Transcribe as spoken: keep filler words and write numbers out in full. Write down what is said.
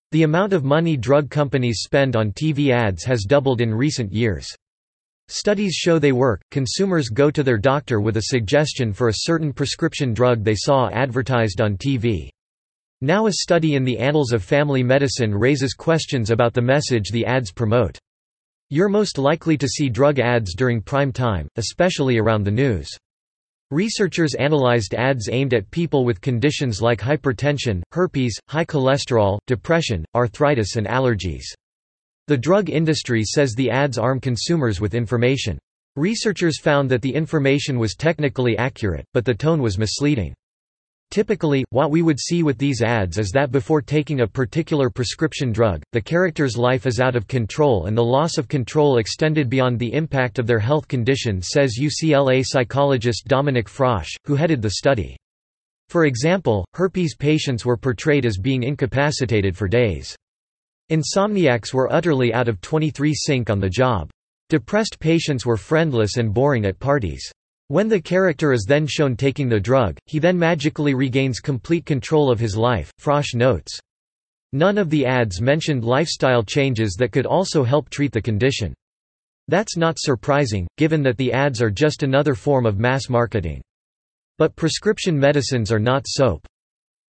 The amount of money drug companies spend on T V ads has doubled in recent years. Studies show they work. Consumers go to their doctor with a suggestion for a certain prescription drug they saw advertised on T V. Now a study in the Annals of Family Medicine raises questions about the message the ads promote. You're most likely to see drug ads during prime time, especially around the news. Researchers analyzed ads aimed at people with conditions like hypertension, herpes, high cholesterol, depression, arthritis and allergies. The drug industry says the ads arm consumers with information. Researchers found that the information was technically accurate, but the tone was misleading. Typically, what we would see with these ads is that before taking a particular prescription drug, the character's life is out of control and the loss of control extended beyond the impact of their health condition, says U C L A psychologist Dominic Frosch, who headed the study. For example, herpes patients were portrayed as being incapacitated for days. Insomniacs were utterly out of twenty-three sync on the job. Depressed patients were friendless and boring at parties. When the character is then shown taking the drug, he then magically regains complete control of his life, Frosch notes. None of the ads mentioned lifestyle changes that could also help treat the condition. That's not surprising, given that the ads are just another form of mass marketing. But prescription medicines are not soap.